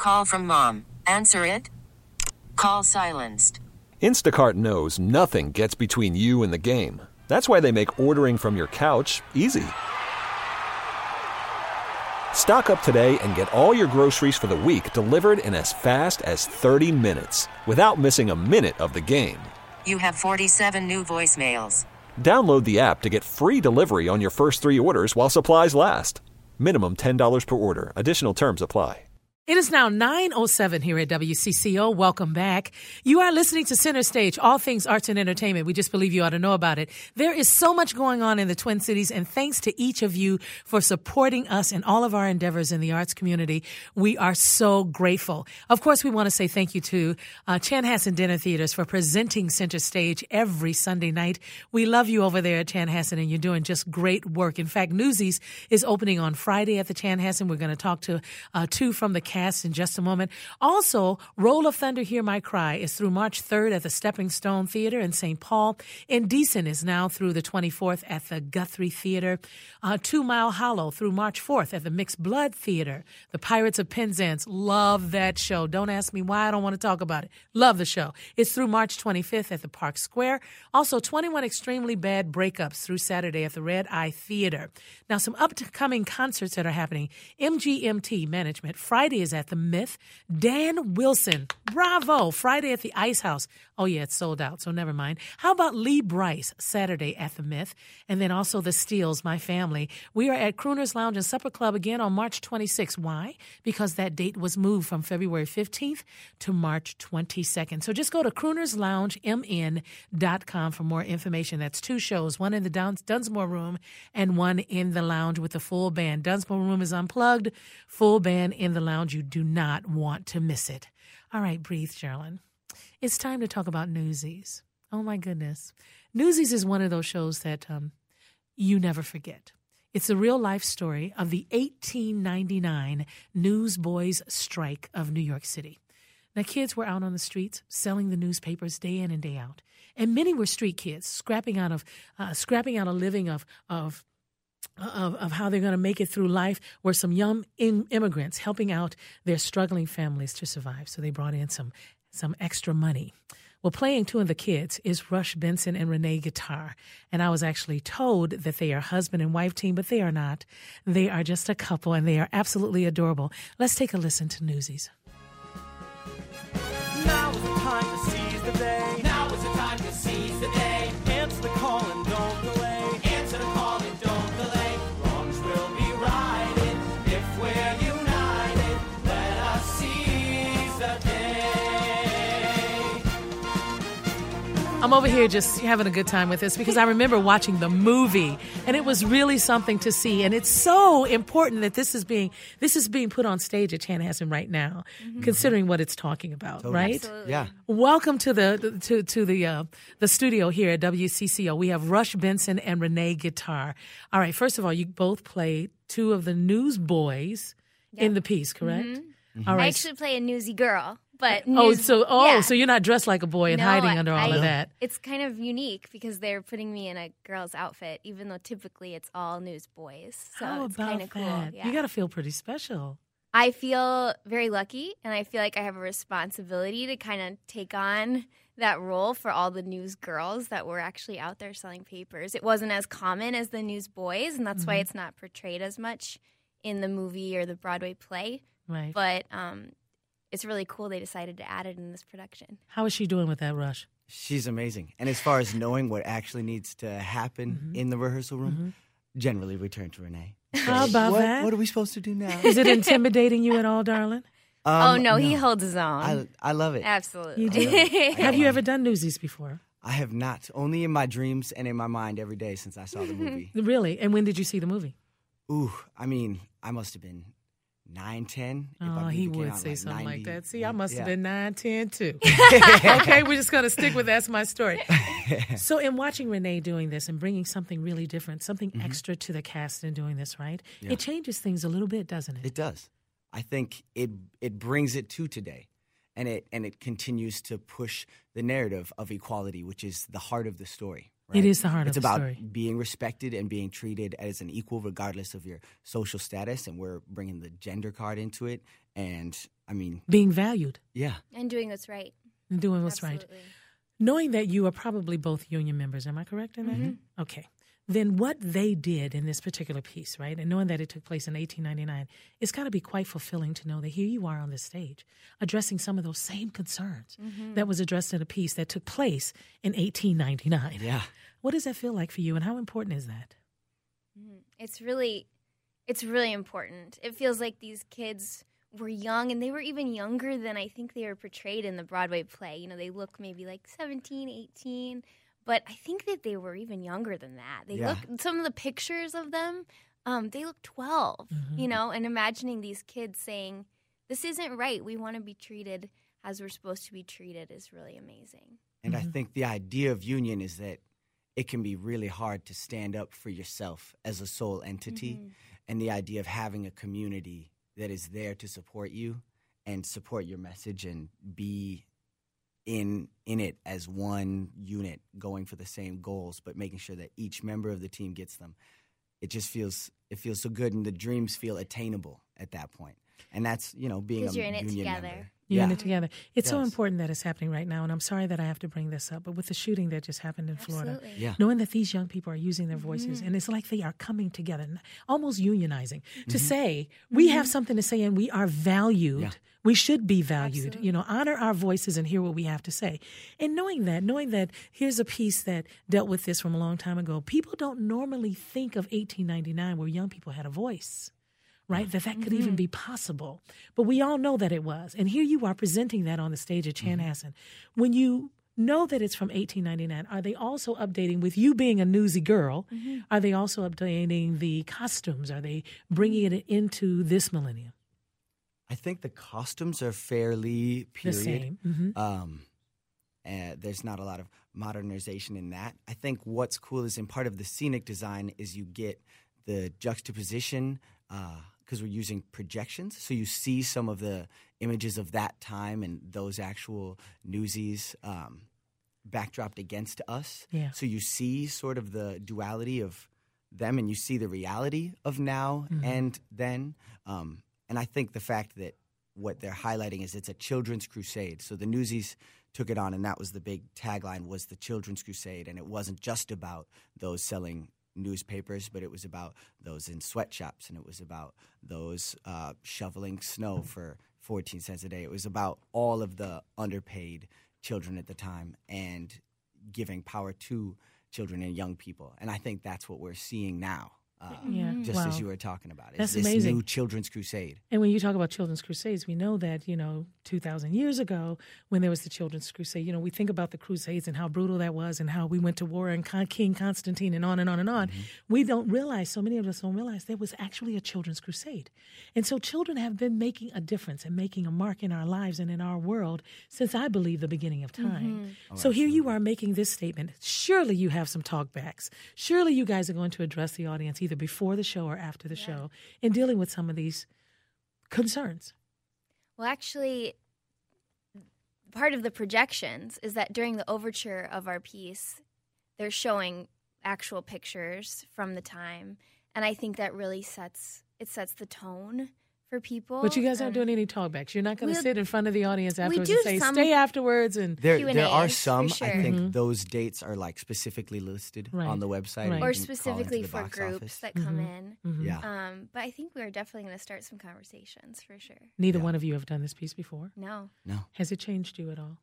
Call from mom. Answer it. Call silenced. Instacart knows nothing gets between you and the game. That's why they make ordering from your couch easy. Stock up today and get all your groceries for the week delivered in as fast as 30 minutes without missing a minute of the game. You have 47 new voicemails. Download the app to get free delivery on your first 3 orders while supplies last. Minimum $10 per order. Additional terms apply. It is now 9:07 here at WCCO. Welcome back. You are listening to Center Stage, all things arts and entertainment. We just believe you ought to know about it. There is so much going on in the Twin Cities, and thanks to each of you for supporting us in all of our endeavors in the arts community. We are so grateful. Of course, we want to say thank you to Chanhassen Dinner Theaters for presenting Center Stage every Sunday night. We love you over there at Chanhassen, and you're doing just great work. In fact, Newsies is opening on Friday at the Chanhassen. We're going to talk to two from the cast in just a moment. Also, Roll of Thunder, Hear My Cry is through March 3rd at the Stepping Stone Theater in St. Paul. Indecent is now through the 24th at the Guthrie Theater. 2 Mile Hollow through March 4th at the Mixed Blood Theater. The Pirates of Penzance, love that show. Don't ask me why, I don't want to talk about it. Love the show. It's through March 25th at the Park Square. Also, 21 Extremely Bad Breakups through Saturday at the Red Eye Theater. Now, some upcoming concerts that are happening. MGMT Management, Friday is at the Myth. Dan Wilson, bravo, Friday at the Ice House. Oh, yeah, it's sold out, so never mind. How about Lee Bryce, Saturday at the Myth? And then also the Steels, My Family. We are at Crooner's Lounge and Supper Club again on March 26th. Why? Because that date was moved from February 15th to March 22nd. So just go to croonersloungemn.com for more information. That's 2 shows, one in the Dunsmore Room and one in the lounge with the full band. Dunsmore Room is unplugged, full band in the lounge. You do not want to miss it. All right, breathe, Sherilyn. It's time to talk about Newsies. Oh, my goodness. Newsies is one of those shows that you never forget. It's a real-life story of the 1899 Newsboys' Strike of New York City. Now, kids were out on the streets selling the newspapers day in and day out. And many were street kids, scrapping out a living of how they're going to make it through life, were some young immigrants helping out their struggling families to survive. So they brought in some extra money. Well, playing two of the kids is Rush Benson and Renee Guitar. And I was actually told that they are husband and wife team, but they are not. They are just a couple, and they are absolutely adorable. Let's take a listen to Newsies. Now is the time to seize the day. Now is the time to seize the day. Answer the call and don't delay. Answer the call and don't delay. Wrongs will be righted if we're united. Let us seize the day. I'm over here just having a good time with this because I remember watching the movie, and it was really something to see. And it's so important that this is being put on stage at Chanhassen right now, considering what it's talking about, Totally. right? Absolutely. Yeah. Welcome to the studio here at WCCO. We have Rush Benson and Renee Guitar. All right, first of all, you both play two of the newsboys in the piece, correct? Mm-hmm. All right. I actually play a newsy girl, but so you're not dressed like a boy and hiding under all of that. It's kind of unique because they're putting me in a girl's outfit, even though typically it's all newsboys. So How it's about kind of cool. that? Yeah. You got to feel pretty special. I feel very lucky, and I feel like I have a responsibility to kind of take on that role for all the news girls that were actually out there selling papers. It wasn't as common as the newsboys, and that's why it's not portrayed as much in the movie or the Broadway play. Right. But it's really cool they decided to add it in this production. How is she doing with that, Rush? She's amazing. And as far as knowing what actually needs to happen in the rehearsal room, generally return to Renee. How about that? What are we supposed to do now? Is it intimidating you at all, darling? No, he holds his own. I love it. Absolutely. You do? Have you ever done Newsies before? I have not. Only in my dreams and in my mind every day since I saw the movie. Really? And when did you see the movie? Ooh, I mean, I must have been 9, 10. Oh, he would say something like that. See, I must have been 9, 10 too. Okay, Okay, we're just going to stick with that's my story. So in watching Renee doing this and bringing something really different, something extra to the cast in doing this, right? Yeah. It changes things a little bit, doesn't it? It does. I think it brings it to today, and it continues to push the narrative of equality, which is the heart of the story. Right? It is the heart it's of the about story. being respected and being treated as an equal regardless of your social status, and we're bringing the gender card into it. And, I mean, Being valued yeah. And doing what's right. and doing what's right. Absolutely. Knowing that you are probably both union members, am I correct in that? Mm-hmm. Okay. Then what they did in this particular piece, right, and knowing that it took place in 1899, it's got to be quite fulfilling to know that here you are on this stage addressing some of those same concerns that was addressed in a piece that took place in 1899. Yeah. What does that feel like for you, and how important is that? It's really important. It feels like these kids were young, and they were even younger than I think they were portrayed in the Broadway play. You know, they look maybe like 17, 18, but I think that they were even younger than that. They look, some of the pictures of them, they look 12, you know, and imagining these kids saying, this isn't right. We want to be treated as we're supposed to be treated is really amazing. And I think the idea of union is that it can be really hard to stand up for yourself as a sole entity. And the idea of having a community that is there to support you and support your message and be in it as one unit going for the same goals, but making sure that each member of the team gets them. It just feels so good, and the dreams feel attainable at that point. And that's, you know, being a 'Cause you're in it union together. member. You're in Yeah. it together. It's so Yes. important that it's happening right now, and I'm sorry that I have to bring this up, but with the shooting that just happened in Florida, Absolutely. Yeah. knowing that these young people are using their voices, and it's like they are coming together, almost unionizing, to say, we have something to say and we are valued. Yeah. We should be valued. You know, honor our voices and hear what we have to say. And knowing that here's a piece that dealt with this from a long time ago. People don't normally think of 1899 where young people had a voice. Right? That could even be possible. But we all know that it was. And here you are presenting that on the stage at Chanhassen. When you know that it's from 1899, are they also updating, with you being a newsy girl, are they also updating the costumes? Are they bringing it into this millennium? I think the costumes are fairly The period. same. There's not a lot of modernization in that. I think what's cool is in part of the scenic design is you get the juxtaposition because we're using projections. So you see some of the images of that time and those actual newsies backdropped against us. Yeah. So you see sort of the duality of them, and you see the reality of now and then. And I think the fact that what they're highlighting is it's a children's crusade. So the newsies took it on, and that was the big tagline, was the children's crusade. And it wasn't just about those selling newspapers, but it was about those in sweatshops, and it was about those shoveling snow for 14 cents a day. It was about all of the underpaid children at the time and giving power to children and young people. And I think that's what we're seeing now. Just Wow. as you were talking about. It's That's this amazing. new children's crusade. And when you talk about Children's Crusades, we know that, 2,000 years ago when there was the Children's Crusade, we think about the Crusades and how brutal that was and how we went to war and King Constantine and on and on and on. We don't realize, so many of us don't realize, there was actually a Children's Crusade. And so children have been making a difference and making a mark in our lives and in our world since, I believe, the beginning of time. So here you are making this statement. Surely you have some talkbacks. Surely you guys are going to address the audience either before the show or after the show in dealing with some of these concerns. Well, actually, part of the projections is that during the overture of our piece, they're showing actual pictures from the time, and I think that really sets the tone for people. But you guys aren't doing any talkbacks. You're not going to We'll- sit in front of the audience afterwards do and say, some- stay afterwards. And There Q&As, are for some. sure. I think those dates are like specifically listed Right. on the website. Right. You or can call specifically into the for box groups office. that come in. Yeah. But I think we're definitely going to start some conversations for sure. neither one of you have done this piece before. No. No. Has it changed you at all?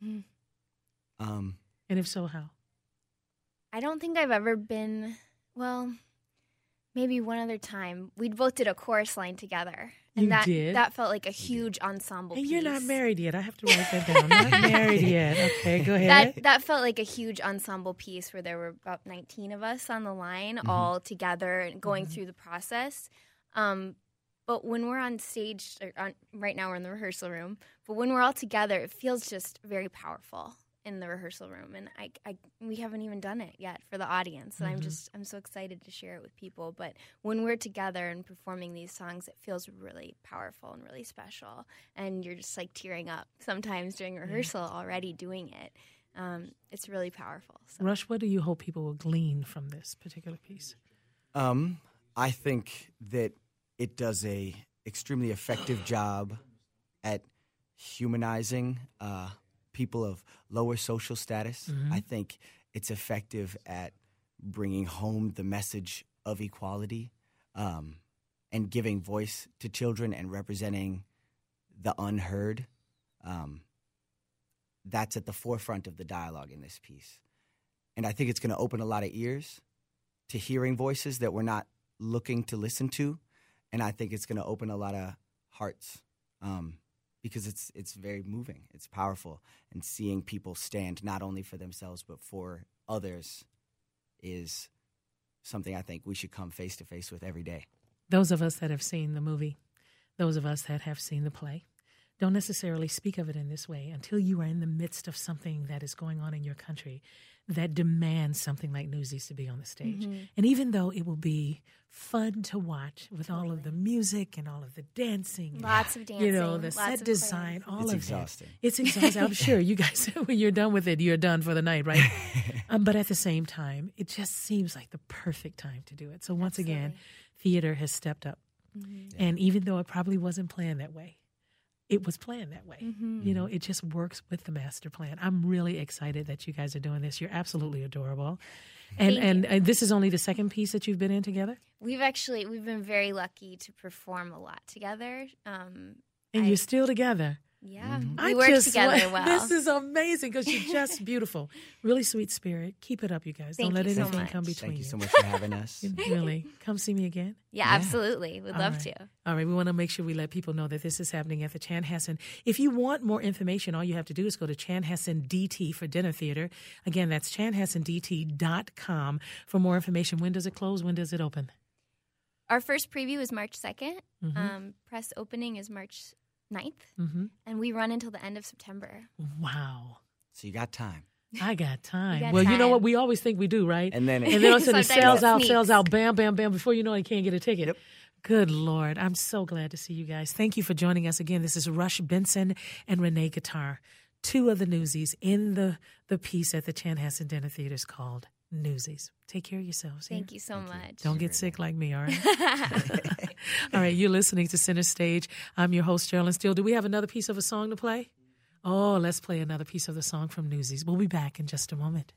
Um, And if so, how? I don't think I've ever been, well, maybe one other time. We both did a chorus line together. And You that, did? that felt like a huge ensemble And piece. you're not married yet. I have to write that down. Not married yet. Okay, go ahead. That felt like a huge ensemble piece where there were about 19 of us on the line all together and going through the process. But when we're on stage, right now we're in the rehearsal room, but when we're all together, it feels just very powerful in the rehearsal room. And we haven't even done it yet for the audience. And I'm so excited to share it with people. But when we're together and performing these songs, it feels really powerful and really special. And you're just like tearing up sometimes during rehearsal already doing it. it's really powerful. So. Rush, what do you hope people will glean from this particular piece? I think that it does a extremely effective job at humanizing people of lower social status. I think it's effective at bringing home the message of equality and giving voice to children and representing the unheard. That's at the forefront of the dialogue in this piece. And I think it's going to open a lot of ears to hearing voices that we're not looking to listen to. And I think it's going to open a lot of hearts because it's very moving. It's powerful. And seeing people stand not only for themselves but for others is something I think we should come face to face with every day. Those of us that have seen the movie, those of us that have seen the play, don't necessarily speak of it in this way until you are in the midst of something that is going on in your country that demands something like Newsies to be on the stage. And even though it will be fun to watch with all of the music and all of the dancing, Lots of dancing, you know, the lots set of design, plays. all It's of exhausting. that. It's exhausting. I'm sure you guys, when you're done with it, you're done for the night, right? But at the same time, it just seems like the perfect time to do it. So once again, theater has stepped up. And even though it probably wasn't planned that way, it was planned that way. You know, it just works with the master plan. I'm really excited that you guys are doing this. You're absolutely adorable. And this is only the second piece that you've been in together? We've been very lucky to perform a lot together. And you're still together. Yeah, I we work just together want- well. This is amazing because you're just beautiful. Really sweet spirit. Keep it up, you guys. Thank Don't let you so anything much. come between Thank you so much for having us. Really. Come see me again. Yeah, absolutely. We'd love right. to. All right, we want to make sure we let people know that this is happening at the Chanhassen. If you want more information, all you have to do is go to Chanhassen DT for Dinner Theater. Again, that's chanhassendt.com for more information. When does it close? When does it open? Our first preview is March 2nd. Press opening is March 9th. And we run until the end of September. Wow. So you got time. I got time. got Well, you know time. what? We always think we do, right? And then all of a sudden it Sometimes it sells sneaks. out, bam, bam, bam. Before you know it, you can't get a ticket. Yep. Good Lord. I'm so glad to see you guys. Thank you for joining us again. This is Rush Benson and Renee Guitar, two of the Newsies in the piece at the Chanhassen Dinner Theaters called Newsies. Take care of yourselves. Thank you so much. Don't get sick like me, all right? All right, you're listening to Center Stage. I'm your host, Geraldine Steele. Do we have another piece of a song to play? Oh, let's play another piece of the song from Newsies. We'll be back in just a moment.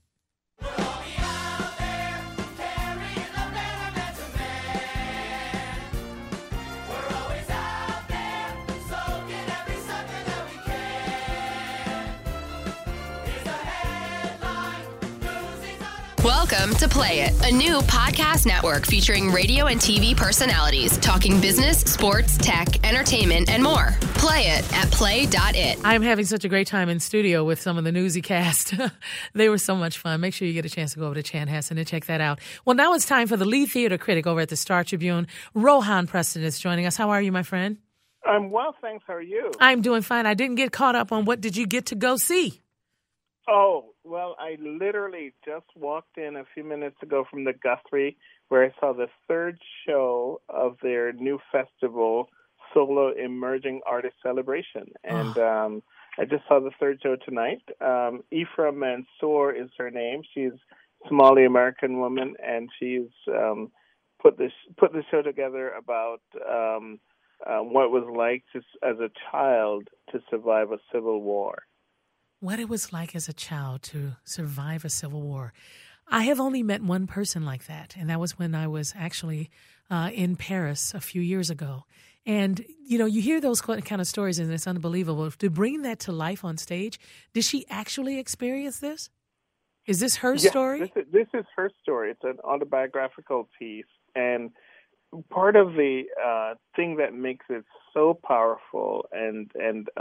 Welcome to Play It, a new podcast network featuring radio and TV personalities talking business, sports, tech, entertainment, and more. Play it at play.it. I'm having such a great time in studio with some of the Newsy cast. They were so much fun. Make sure you get a chance to go over to Chanhassen and check that out. Well, now it's time for the lead theater critic over at the Star Tribune. Rohan Preston is joining us. How are you, my friend? I'm well, thanks. How are you? I'm doing fine. I didn't get caught up on what did you get to go see? Oh, well, I literally just walked in a few minutes ago from the Guthrie, where I saw the third show of their new festival, Solo Emerging Artist Celebration. And I just saw the third show tonight. Ifra Mansour is her name. She's a Somali-American woman, and she's put this show together about what it was like as a child to survive a civil war. What it was like as a child to survive a civil war. I have only met one person like that, and that was when I was actually in Paris a few years ago. And, you know, you hear those kind of stories, and it's unbelievable. To bring that to life on stage, did she actually experience this? Is this her story? This is her story. It's an autobiographical piece, and part of the thing that makes it so powerful and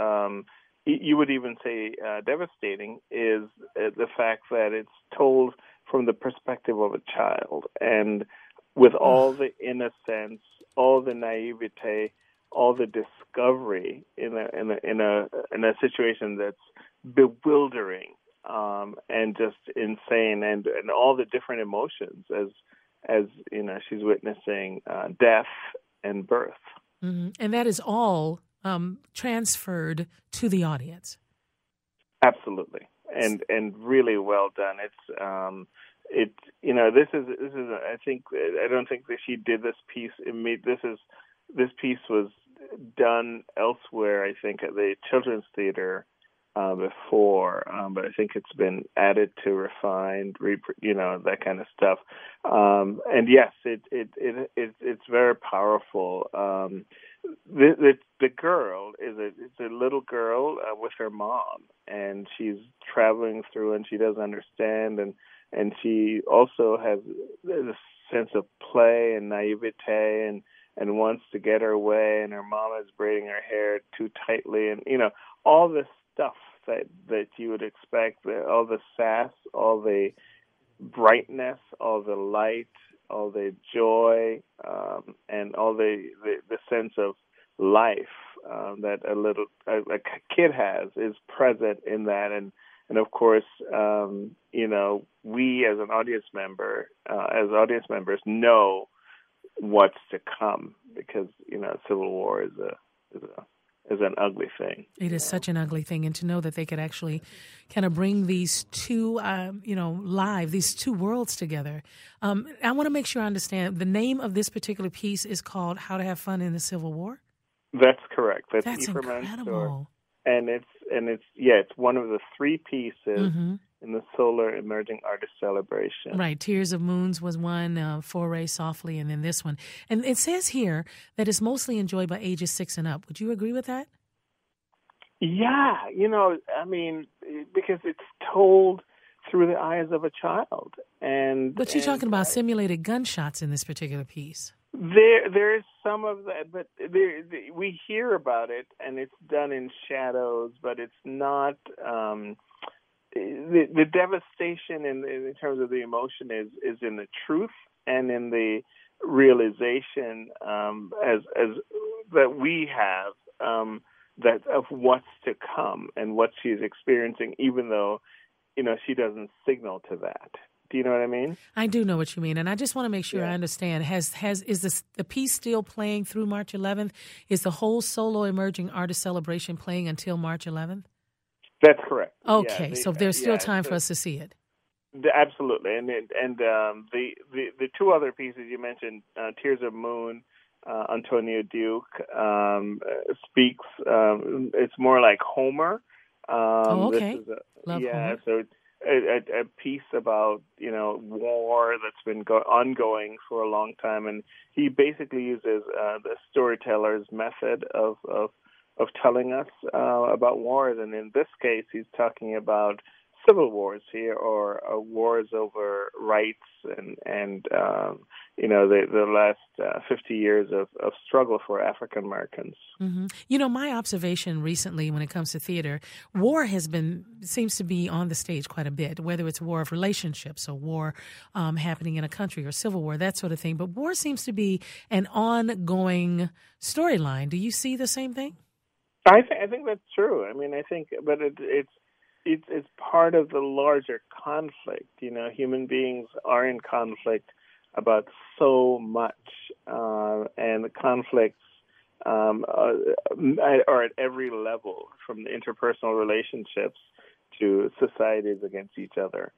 you would even say devastating is the fact that it's told from the perspective of a child, and with all the innocence, all the naivete, all the discovery in a situation that's bewildering and just insane, and all the different emotions as you know she's witnessing death and birth. Mm-hmm. And that is all transferred to the audience. Absolutely. and really well done. It's this is I don't think that she did this piece this piece was done elsewhere, I think, at the Children's Theater before, but I think it's been added to, refined, that kind of stuff. And yes, it's very powerful. The girl is a little girl with her mom, and she's traveling through, and she doesn't understand, and she also has this sense of play and naivete, and wants to get her way, and her mom is braiding her hair too tightly, and all this stuff that you would expect, all the sass, all the brightness, all the light, all the joy, and all the sense of life that a kid has is present in that, and of course, we as audience members know what's to come, because civil war is an ugly thing. It is such an ugly thing, and to know that they could actually kind of bring these two, these two worlds together. I want to make sure I understand. The name of this particular piece is called "How to Have Fun in the Civil War." That's correct. That's incredible. And it's one of the three pieces in the Solar Emerging Artist Celebration. Right. Tears of Moons was one, Foray Softly, and then this one. And it says here that it's mostly enjoyed by ages 6 and up. Would you agree with that? Yeah. Because it's told through the eyes of a child. But you're talking about simulated gunshots in this particular piece. There is some of that, but we hear about it, and it's done in shadows, but it's not the devastation in terms of the emotion is in the truth and in the realization as that we have that of what's to come and what she's experiencing, even though she doesn't signal to that. Do you know what I mean? I do know what you mean, and I just want to make sure I understand. Is the piece still playing through March 11th? Is the whole Solo Emerging Artist Celebration playing until March 11th? That's correct. Okay, so there's still time for us to see it. Absolutely, and the two other pieces you mentioned, Tears of Moon, Antonio Duke speaks. It's more like Homer. Okay. Love Homer. So a piece about war that's been ongoing for a long time, and he basically uses the storyteller's method of telling us about wars, and in this case, he's talking about civil wars here, or wars over rights, and the last 50 years of struggle for African Americans. Mm-hmm. My observation recently when it comes to theater, war seems to be on the stage quite a bit, whether it's war of relationships or war happening in a country or civil war, that sort of thing. But war seems to be an ongoing storyline. Do you see the same thing? I think that's true. I think, but it's part of the larger conflict. Human beings are in conflict about so much, and the conflicts are at every level, from the interpersonal relationships to societies against each other.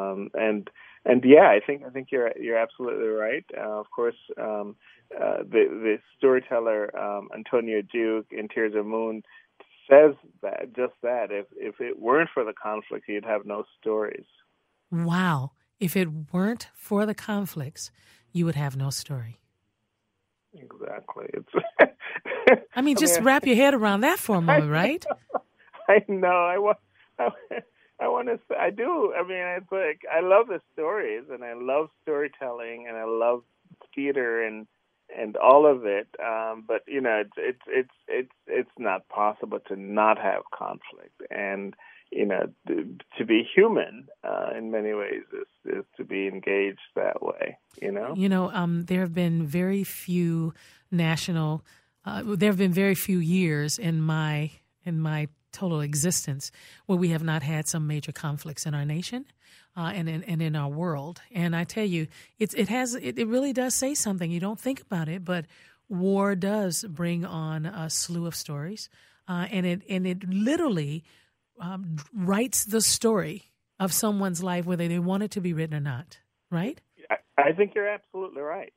I think you're absolutely right. Of course, the storyteller Antonio Duke in Tears of Moon says that if it weren't for the conflict, he'd have no stories. Wow. If it weren't for the conflicts, you would have no story. Exactly. Just wrap your head around that for a moment, right? I know. I want to say, I do. It's like, I love the stories, and I love storytelling, and I love theater and all of it. But it's not possible to not have conflict, and to be human in many ways is to be engaged that way. There have been very few there have been very few years in my total existence where we have not had some major conflicts in our nation and in our world. And I tell you, it really does say something. You don't think about it, but war does bring on a slew of stories, and it literally writes the story of someone's life, whether they want it to be written or not, right? I think you're absolutely right.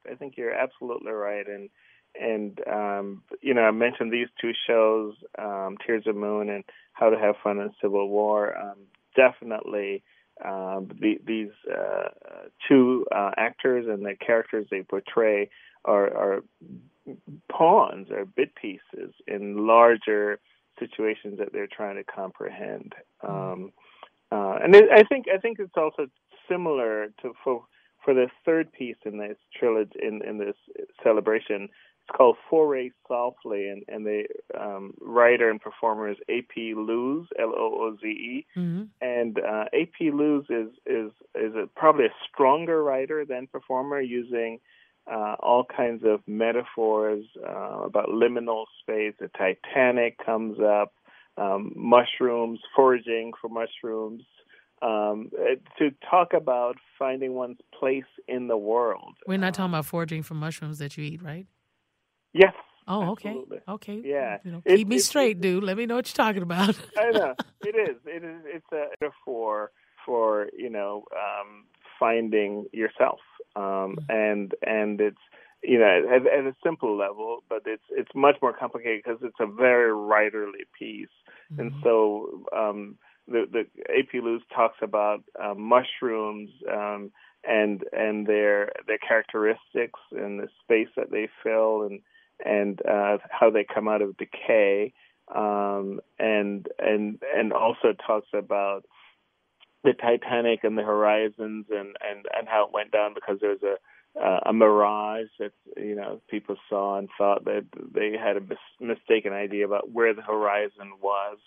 And I mentioned these two shows, Tears of Moon and How to Have Fun in Civil War. Definitely, these two actors and the characters they portray are pawns or bit pieces in larger situations that they're trying to comprehend. And I think it's also similar to for the third piece in this trilogy in this celebration. It's called Foray Softly, and the writer and performer is A.P. Looze, Looze, and A.P. Looze is probably a stronger writer than performer, using all kinds of metaphors about liminal space. The Titanic comes up, mushrooms, foraging for mushrooms, to talk about finding one's place in the world. We're not talking about foraging for mushrooms that you eat, right? Yes. Oh, absolutely. Okay. Yeah. Keep me straight, dude. Let me know what you're talking about. I know. It is. It's a metaphor for finding yourself. And it's at a simple level, but it's much more complicated because it's a very writerly piece. And so the A.P. Looze talks about mushrooms and their characteristics and the space that they fill and how they come out of decay, and also talks about the Titanic and the horizons and how it went down because there was a mirage that people saw and thought that they had a mistaken idea about where the horizon was.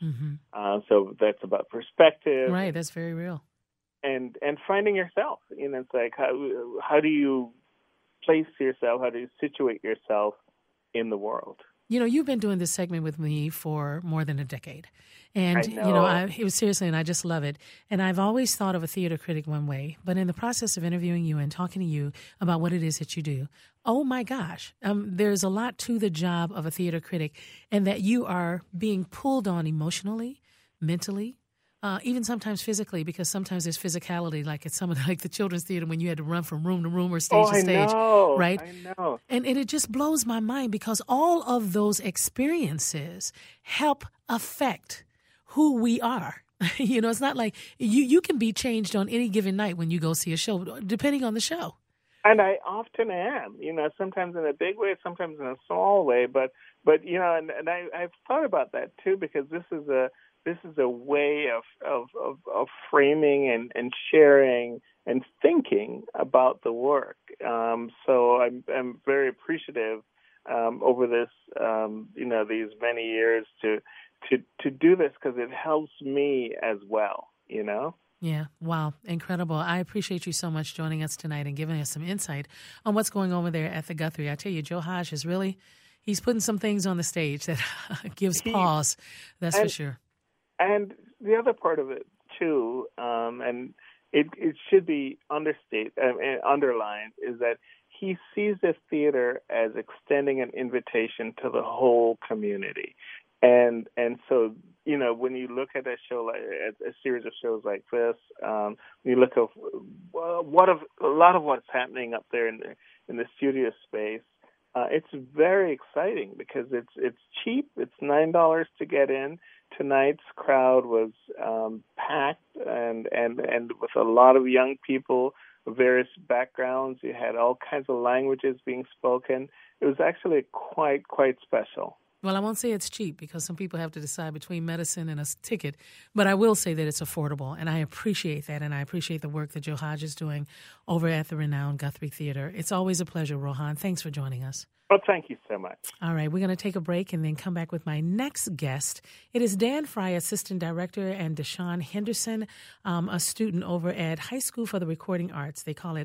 So that's about perspective, right? That's very real. And finding yourself. It's like how do you place yourself? How do you situate yourself in the world? You've been doing this segment with me for more than a decade. And, it was seriously, and I just love it. And I've always thought of a theater critic one way, but in the process of interviewing you and talking to you about what it is that you do, oh my gosh, there's a lot to the job of a theater critic, and that you are being pulled on emotionally, mentally, even sometimes physically, because sometimes there's physicality, like at some of the children's theater when you had to run from room to room or stage to stage, right? I know. And it just blows my mind because all of those experiences help affect who we are. It's not like you can be changed on any given night when you go see a show, depending on the show. And I often am, sometimes in a big way, sometimes in a small way, but and I've thought about that too, because this is a way of framing and sharing and thinking about the work. So I'm very appreciative over this, these many years to do this, because it helps me as well. Yeah. Wow. Incredible. I appreciate you so much joining us tonight and giving us some insight on what's going over there at the Guthrie. I tell you, Joe Hodge is he's putting some things on the stage that gives pause. That's for sure. And the other part of it too, and it should be underlined, is that he sees the theater as extending an invitation to the whole community, and so when you look at a series of shows like this, when you look at a lot of what's happening up there in the studio space. It's very exciting because it's cheap. It's $9 to get in. Tonight's crowd was packed and with a lot of young people of various backgrounds. You had all kinds of languages being spoken. It was actually quite special. Well, I won't say it's cheap because some people have to decide between medicine and a ticket, but I will say that it's affordable, and I appreciate that, and I appreciate the work that Joe Hodge is doing over at the renowned Guthrie Theater. It's always a pleasure, Rohan. Thanks for joining us. Well, thank you so much. All right, we're going to take a break and then come back with my next guest. It is Dan Fry, Assistant Director, and Deshaun Henderson, a student over at High School for the Recording Arts. They call it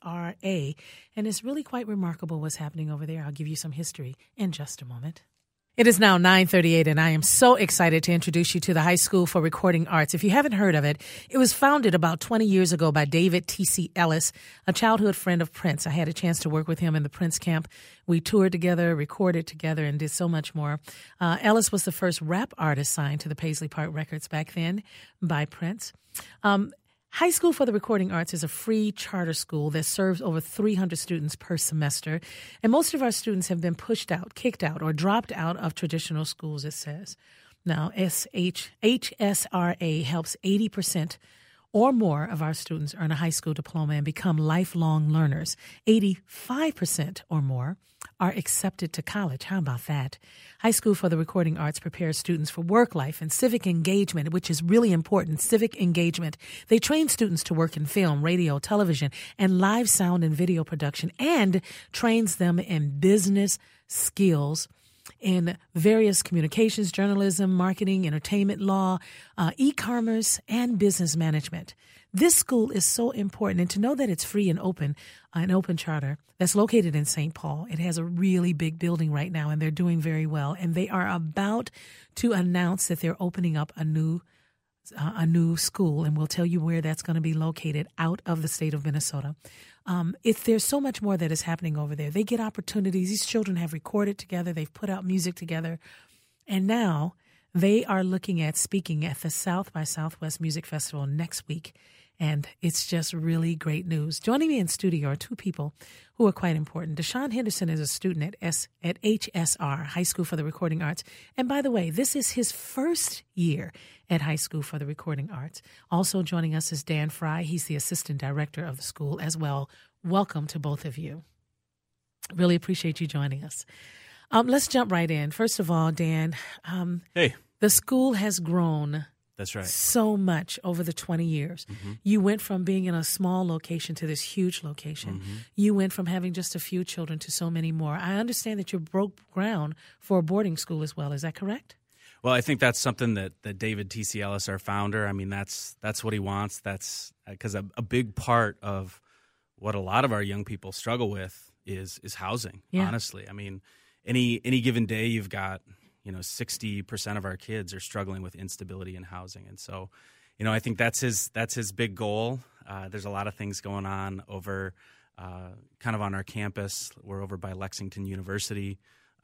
HSRA, and it's really quite remarkable what's happening over there. I'll give you some history in just a moment. It is now 9:38, and I am so excited to introduce you to the High School for Recording Arts. If you haven't heard of it, it was founded about 20 years ago by David T.C. Ellis, a childhood friend of Prince. I had a chance to work with him in the Prince camp. We toured together, recorded together, and did so much more. Ellis was the first rap artist signed to the Paisley Park Records back then by Prince. High School for the Recording Arts is a free charter school that serves over 300 students per semester. And most of our students have been pushed out, kicked out, or dropped out of traditional schools, it says. Now, HSRA helps 80% or more of our students earn a high school diploma and become lifelong learners. 85% or more are accepted to college. How about that? High School for the Recording Arts prepares students for work life and civic engagement, which is really important, civic engagement. They train students to work in film, radio, television, and live sound and video production, and trains them in business skills in various communications, journalism, marketing, entertainment law, e-commerce, and business management. This school is so important, and to know that it's free and open, an open charter that's located in St. Paul. It has a really big building right now, and they're doing very well. And they are about to announce that they're opening up a new school, and we'll tell you where that's going to be located out of the state of Minnesota. There's so much more that is happening over there. They get opportunities. These children have recorded together. They've put out music together. And now they are looking at speaking at the South by Southwest Music Festival next week. And it's just really great news. Joining me in studio are two people who are quite important. Deshaun Henderson is a student at HSR, High School for the Recording Arts. And by the way, this is his first year at High School for the Recording Arts. Also joining us is Dan Fry. He's the assistant director of the school as well. Welcome to both of you. Really appreciate you joining us. Let's jump right in. First of all, Dan, hey, the school has grown. That's right. So much over the 20 years. Mm-hmm. You went from being in a small location to this huge location. Mm-hmm. You went from having just a few children to so many more. I understand that you broke ground for a boarding school as well. Is that correct? Well, I think that's something that David T.C. Ellis, our founder, I mean, that's what he wants. That's because a big part of what a lot of our young people struggle with is housing, honestly. I mean, any given day you've got 60% of our kids are struggling with instability in housing. And so, I think that's his big goal. There's a lot of things going on over kind of on our campus. We're over by Lexington University.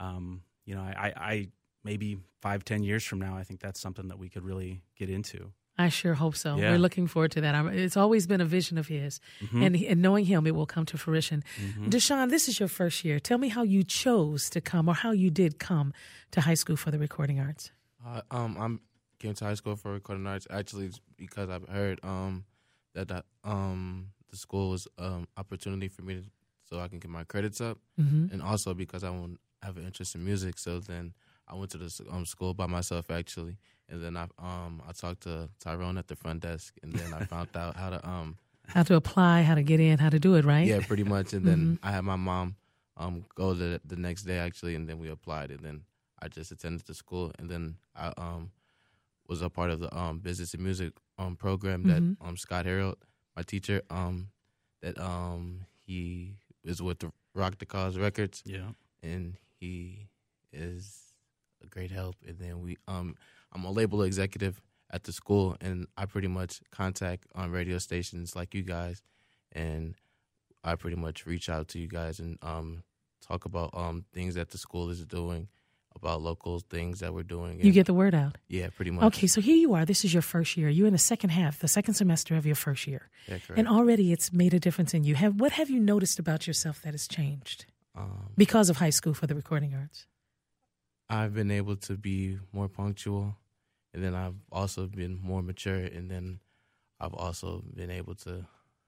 I maybe 5-10 years from now, I think that's something that we could really get into. I sure hope so. Yeah. We're looking forward to that. It's always been a vision of his, mm-hmm. and knowing him, it will come to fruition. Mm-hmm. Deshaun, this is your first year. Tell me how you chose to come, or how you did come to High School for the Recording Arts. I came to High School for Recording Arts actually because I've heard that the school was opportunity for me so I can get my credits up, mm-hmm. and also because I have an interest in music. So then I went to the school by myself actually. And then I talked to Tyrone at the front desk, and then I found out how to apply, how to get in, how to do it, right? Yeah, pretty much. And then mm-hmm. I had my mom go the next day actually, and then we applied, and then I just attended the school, and then I was a part of the business and music program that mm-hmm. Scott Harold, my teacher, that he is with the Rock the Cause Records, and he is a great help. And then I'm a label executive at the school, and I pretty much contact on radio stations like you guys, and I pretty much reach out to you guys and talk about things that the school is doing, about local things that we're doing. You get the word out. Yeah, pretty much. Okay, so here you are. This is your first year. You're in the second semester of your first year. Yeah, correct. And already it's made a difference in you. What have you noticed about yourself that has changed because of High School for the Recording Arts? I've been able to be more punctual, and then I've also been more mature, and then I've also been able to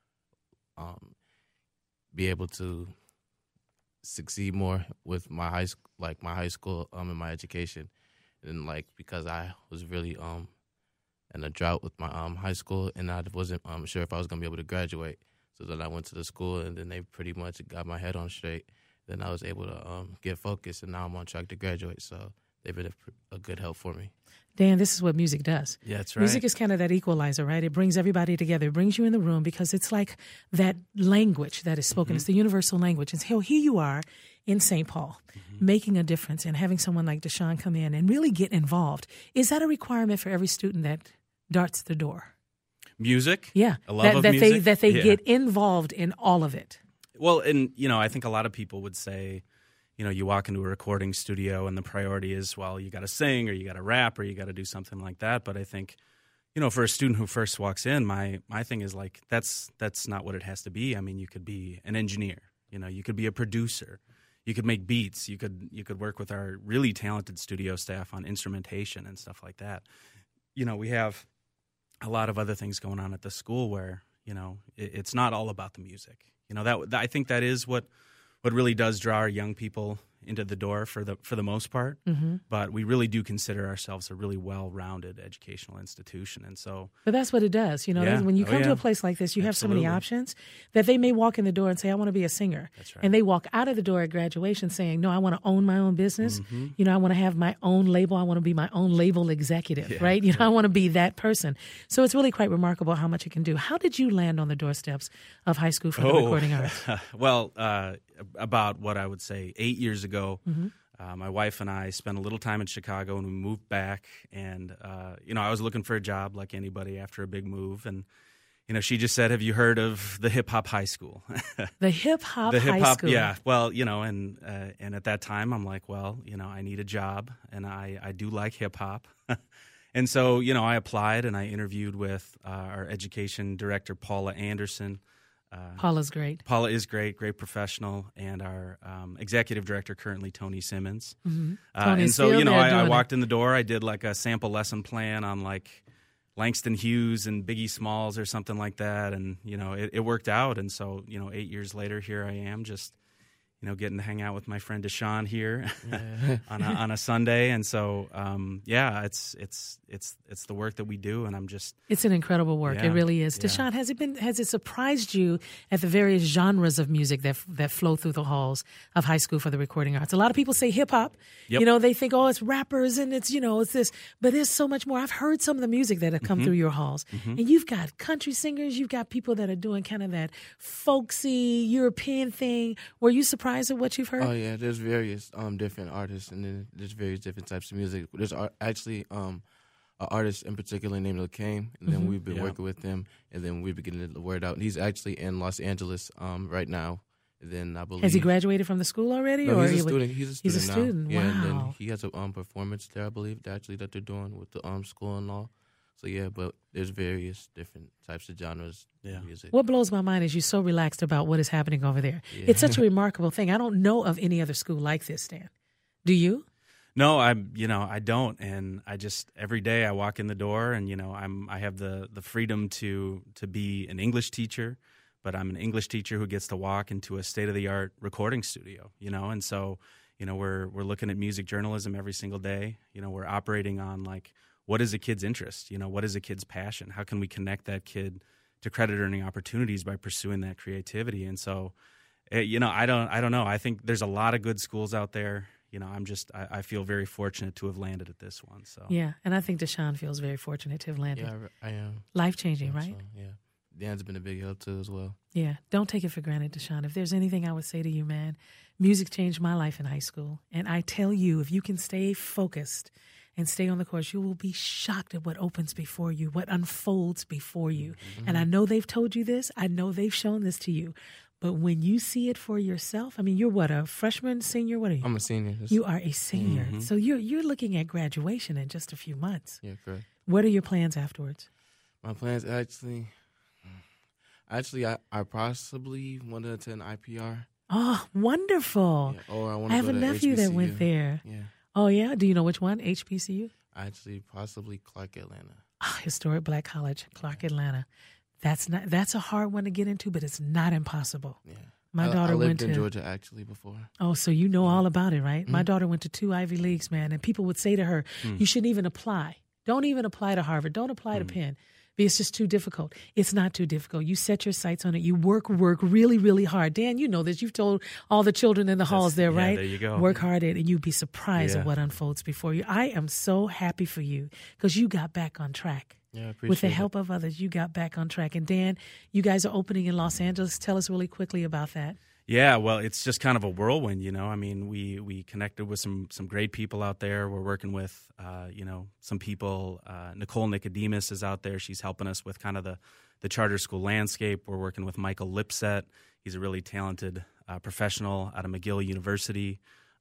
succeed more with my high school and my education, and because I was really in a drought with my high school, and I wasn't sure if I was gonna be able to graduate. So then I went to the school, and then they pretty much got my head on straight. Then I was able to get focused, and now I'm on track to graduate. So they've been a good help for me. Dan, this is what music does. Yeah, that's right. Music is kind of that equalizer, right? It brings everybody together. It brings you in the room because it's like that language that is spoken. It's the universal language. And so here you are in St. Paul making a difference and having someone like Deshaun come in and really get involved. Is that a requirement for every student that darts the door? Music? Yeah. A love of music? That they get involved in all of it. Well, and, I think a lot of people would say, you walk into a recording studio and the priority is, well, you got to sing or you got to rap or you got to do something like that. But I think, for a student who first walks in, my thing is like, that's not what it has to be. I mean, you could be an engineer, you could be a producer, you could make beats, you could work with our really talented studio staff on instrumentation and stuff like that. We have a lot of other things going on at the school where, it's not all about the music. I think that is what really does draw our young people into the door for the most part. But we really do consider ourselves a really well-rounded educational institution, and so. But that's what it does, When you come to a place like this, you have so many options that they may walk in the door and say, "I want to be a singer," That's right. and they walk out of the door at graduation saying, "No, I want to own my own business. I want to have my own label. I want to be my own label executive, right? I want to be that person." So it's really quite remarkable how much it can do. How did you land on the doorsteps of High School for the Recording Arts? Well, about what I would say 8 years ago, my wife and I spent a little time in Chicago and we moved back. And, I was looking for a job like anybody after a big move. And, she just said, "Have you heard of the Hip Hop High School?" The Hip Hop High School. Yeah. Well, and at that time I'm like, well, I need a job and I do like hip hop. And so, I applied and I interviewed with our education director, Paula Anderson. Paula's great. Paula is great professional, and our executive director currently, Tony Simmons. And so, I walked in the door. I did like a sample lesson plan on like Langston Hughes and Biggie Smalls or something like that, and it worked out. And so 8 years later, here I am, just getting to hang out with my friend Deshaun here on a Sunday, and so it's the work that we do, and I'm just it's an incredible work. Yeah, it really is. yeah. Deshaun, has it surprised you at the various genres of music that flow through the halls of High School for the Recording Arts? A lot of people say hip hop. Yep. They think, it's rappers and it's it's this, but there's so much more. I've heard some of the music that have come through your halls, and you've got country singers, you've got people that are doing kind of that folksy European thing. Were you surprised at what you've heard? Oh yeah, there's various different artists, and then there's various different types of music. There's actually an artist in particular named LaCame, and then we've been working with him, and then we've been getting the word out. And he's actually in Los Angeles right now. And then I believe has he graduated from the school already? No, or he's a student. He's a student now. Wow. Yeah, and then he has a performance there, I believe, that they're doing with the school and all. So yeah, but there's various different types of genres of music. What blows my mind is you're so relaxed about what is happening over there. Yeah. It's such a remarkable thing. I don't know of any other school like this, Stan. Do you? No, I don't, and I just every day I walk in the door, and I have the freedom to be an English teacher, but I'm an English teacher who gets to walk into a state of the art recording studio, and so we're looking at music journalism every single day. We're operating on like, what is a kid's interest? What is a kid's passion? How can we connect that kid to credit earning opportunities by pursuing that creativity? And so, I don't know. I think there's a lot of good schools out there. I feel very fortunate to have landed at this one. So yeah, and I think Deshaun feels very fortunate to have landed. Yeah, I am. Life-changing, right? So, yeah. Dan's been a big help too as well. Yeah, don't take it for granted, Deshaun. If there's anything I would say to you, man, music changed my life in high school. And I tell you, if you can stay focused and stay on the course, you will be shocked at what opens before you, what unfolds before you. And I know they've told you this. I know they've shown this to you. But when you see it for yourself, I mean, you're what, a freshman, senior? What are you? I'm a senior. You are a senior. So you're looking at graduation in just a few months. Yeah, correct. What are your plans afterwards? My plans actually, I possibly want to attend IPR. Oh, wonderful. Yeah, or I want I to have go a to nephew that HBCU. went there. Yeah. Oh, yeah? Do you know which one? HBCU? Actually, possibly Clark Atlanta. Oh, historic Black College, Clark Atlanta. That's a hard one to get into, but it's not impossible. Yeah. My daughter I lived went to in Georgia actually before. Oh, so you know all about it, right? My daughter went to 2 Ivy Leagues, man, and people would say to her, "You shouldn't even apply. Don't even apply to Harvard. Don't apply to Penn. It's just too difficult. It's not too difficult. You set your sights on it. You work really, really hard. Dan, you know this. You've told all the children in the halls there, right? There you go. Work hard at it, and you'd be surprised at what unfolds before you. I am so happy for you because you got back on track. Yeah, I appreciate With the it. help of others, you got back on track. And Dan, you guys are opening in Los Angeles. Tell us really quickly about that. Yeah, well, it's just kind of a whirlwind, you know. I mean, we connected with some great people out there. We're working with, some people. Nicole Nicodemus is out there. She's helping us with kind of the charter school landscape. We're working with Michael Lipset. He's a really talented professional out of McGill University.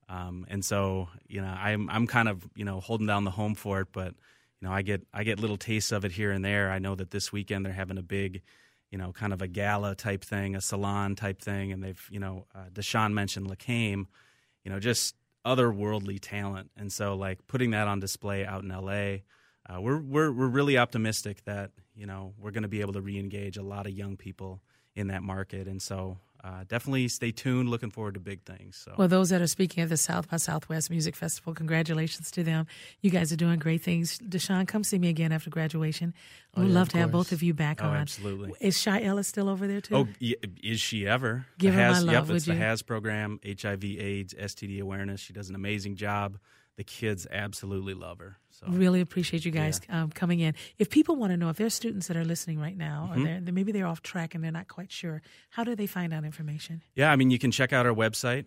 And so, I'm kind of, holding down the home for it, but, I get little tastes of it here and there. I know that this weekend they're having a big, kind of a gala type thing, a salon type thing. And they've, Deshaun mentioned LaCame, just otherworldly talent. And so like putting that on display out in LA, we're really optimistic that, we're going to be able to re-engage a lot of young people in that market. And so definitely stay tuned. Looking forward to big things. So. Well, those that are speaking at the South by Southwest Music Festival, congratulations to them. You guys are doing great things. Deshaun, come see me again after graduation. We'd love to have both of you back on. Absolutely. Is Shy Ellis still over there too? Oh, is she ever? Give her my love, Yep, it's would the you? HAS program, HIV/AIDS, STD awareness. She does an amazing job. The kids absolutely love her. So. Really appreciate you guys coming in. If people want to know, if there's students that are listening right now, or maybe they're off track and they're not quite sure, how do they find out information? Yeah, I mean, you can check out our website,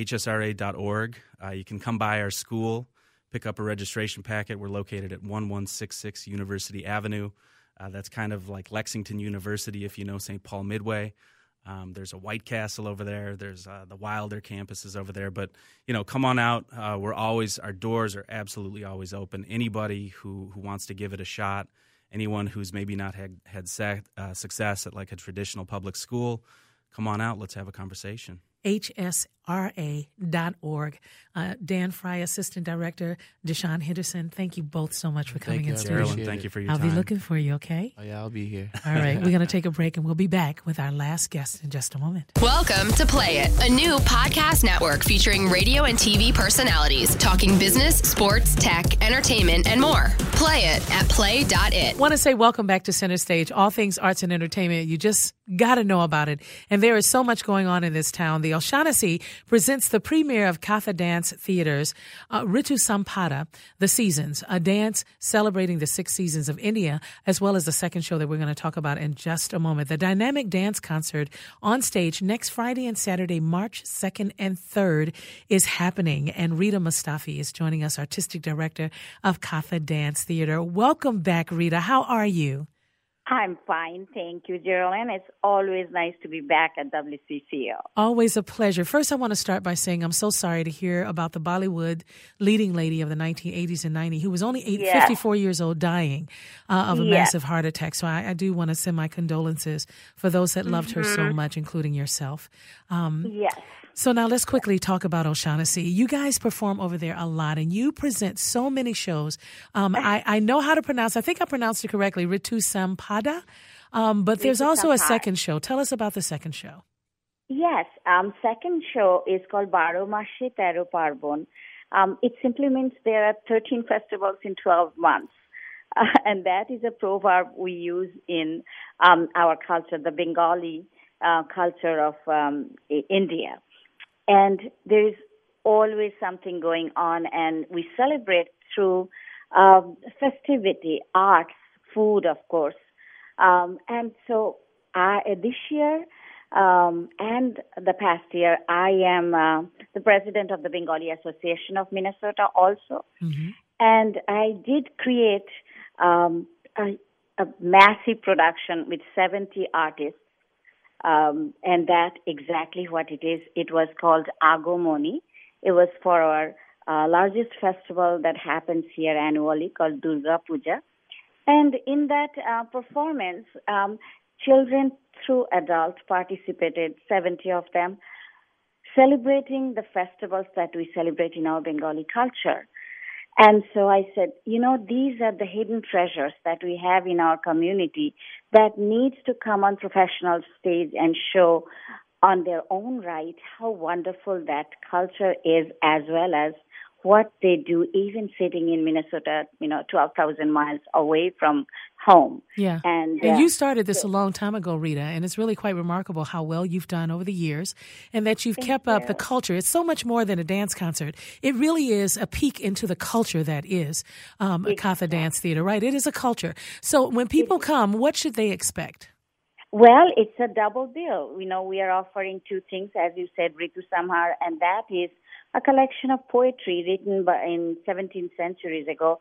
hsra.org. You can come by our school, pick up a registration packet. We're located at 1166 University Avenue. That's kind of like Lexington University, if you know St. Paul Midway. There's a White Castle over there. There's the Wilder campus is over there. But, come on out. Our doors are absolutely always open. Anybody who wants to give it a shot, anyone who's maybe not had success at like a traditional public school, come on out. Let's have a conversation. hsra.org. Dan Fry, Assistant Director, Deshaun Henderson, thank you both so much for coming in studio. Marilyn, thank you for your I'll time. be looking for you, okay? Oh, yeah, I'll be here. All right, we're going to take a break, and we'll be back with our last guest in just a moment. Welcome to Play It, a new podcast network featuring radio and TV personalities talking business, sports, tech, entertainment, and more. Play it at play.it. Want to say welcome back to Center Stage, all things arts and entertainment. You just got to know about it. And there is so much going on in this town. The O'Shaughnessy presents the premiere of Katha Dance Theater's Ritu Sampada, The Seasons, a dance celebrating the 6 seasons of India, as well as the second show that we're going to talk about in just a moment. The dynamic dance concert on stage next Friday and Saturday, March 2nd and 3rd is happening. And Rita Mustafi is joining us, Artistic Director of Katha Dance Theater. Welcome back, Rita. How are you? I'm fine. Thank you, Geraldine. It's always nice to be back at WCCO. Always a pleasure. First, I want to start by saying I'm so sorry to hear about the Bollywood leading lady of the 1980s and 90s who was only 54 years old, dying of a massive heart attack. So I do want to send my condolences for those that loved her so much, including yourself. Yes. So now let's quickly talk about O'Shaughnessy. You guys perform over there a lot, and you present so many shows. I know how to pronounce, I think I pronounced it correctly, Ritu Sampada, but there's also a second show. Tell us about the second show. Yes. Second show is called Baro Mashi Tero Parbon. It simply means there are 13 festivals in 12 months. And that is a proverb we use in our culture, the Bengali culture of India. And there is always something going on, and we celebrate through festivity, arts, food, of course. And so this year and the past year, I am the president of the Bengali Association of Minnesota also. Mm-hmm. And I did create a massive production with 70 artists. And that exactly what it is. It was called Agomoni. It was for our largest festival that happens here annually called Durga Puja. And in that performance, children through adults participated, 70 of them, celebrating the festivals that we celebrate in our Bengali culture. And so I said, these are the hidden treasures that we have in our community that needs to come on professional stage and show on their own right how wonderful that culture is, as well as what they do, even sitting in Minnesota, 12,000 miles away from home. Yeah. And you started this a long time ago, Rita, and it's really quite remarkable how well you've done over the years and that you've kept up the culture. It's so much more than a dance concert. It really is a peek into the culture that is Katha Dance Theater, right? It is a culture. So when people come, what should they expect? Well, it's a double bill. You know, we are offering two things, as you said, Ritu Samhar, and that is a collection of poetry written in 17 centuries ago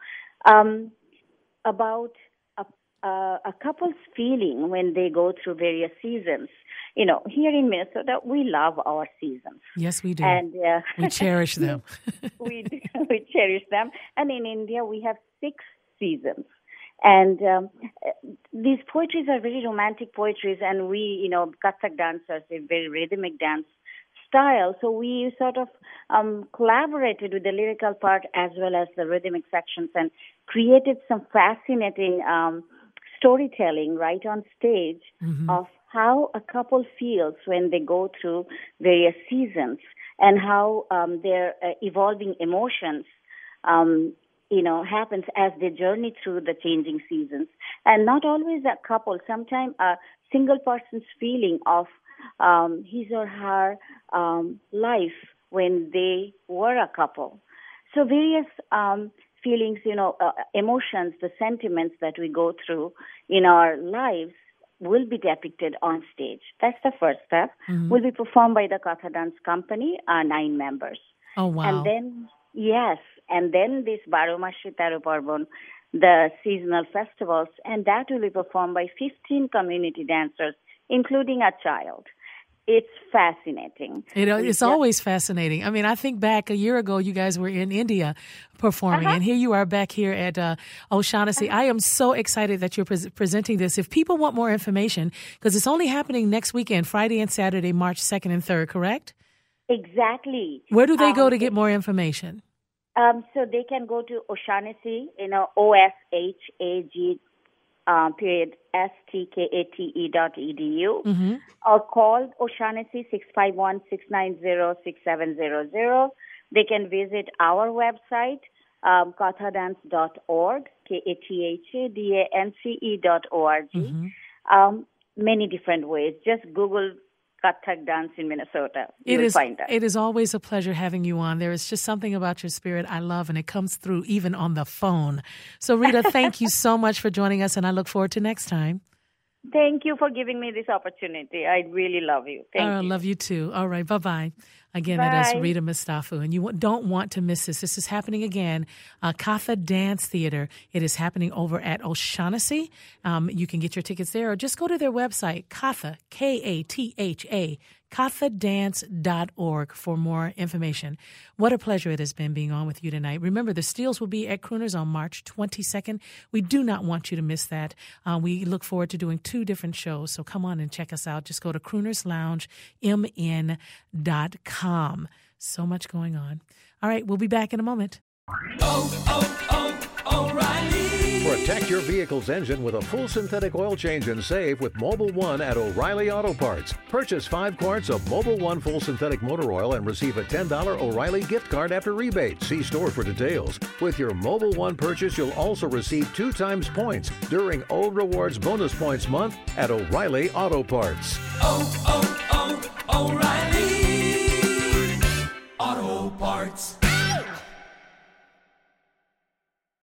about a couple's feeling when they go through various seasons. You know, here in Minnesota, we love our seasons. Yes, we do. And we cherish them. we cherish them. And in India, we have 6 seasons. And these poetries are very romantic poetries, and we, you know, Kathak dancers, a very rhythmic dance style. So we sort of collaborated with the lyrical part as well as the rhythmic sections and created some fascinating storytelling right on stage of how a couple feels when they go through various seasons and how their evolving emotions happens as they journey through the changing seasons. And not always a couple, sometimes a single person's feeling of his or her life when they were a couple. So various feelings, emotions, the sentiments that we go through in our lives will be depicted on stage. That's the first step. Will be performed by the Katha Dance Company, 9 members. Oh, wow. And then, yes, and then this Baro Mashi Tero Parbon, the seasonal festivals, and that will be performed by 15 community dancers, including a child. It's fascinating. It's always fascinating. I mean, I think back a year ago, you guys were in India performing, and here you are back here at O'Shaughnessy. I am so excited that you're presenting this. If people want more information, because it's only happening next weekend, Friday and Saturday, March 2nd and 3rd, correct? Exactly. Where do they go to get more information? So they can go to O'Shaughnessy, OSHAG period STKATE.edu, or call O'Shaughnessy 651-690-6700. They can visit our website, kathadance.org, kathadance.org. Many different ways. Just Google Kathak Dance in Minnesota. You'll find us. It is always a pleasure having you on. There is just something about your spirit I love, and it comes through even on the phone. So, Rita, thank you so much for joining us, and I look forward to next time. Thank you for giving me this opportunity. I really love you. Thank you. I love you too. All right, bye-bye. Again, that is Rita Mustafa, and you don't want to miss this. This is happening again, Katha Dance Theater. It is happening over at O'Shaughnessy. You can get your tickets there, or just go to their website, Katha, Katha, kathadance.org for more information. What a pleasure it has been being on with you tonight. Remember, the Steels will be at Crooners on March 22nd. We do not want you to miss that. We look forward to doing 2 different shows, so come on and check us out. Just go to croonersloungemn.com. So much going on. All right, we'll be back in a moment. O'Reilly. Protect your vehicle's engine with a full synthetic oil change and save with Mobil 1 at O'Reilly Auto Parts. Purchase 5 quarts of Mobil 1 full synthetic motor oil and receive a $10 O'Reilly gift card after rebate. See store for details. With your Mobil 1 purchase, you'll also receive 2 times points during O Rewards Bonus Points Month at O'Reilly Auto Parts. O'Reilly.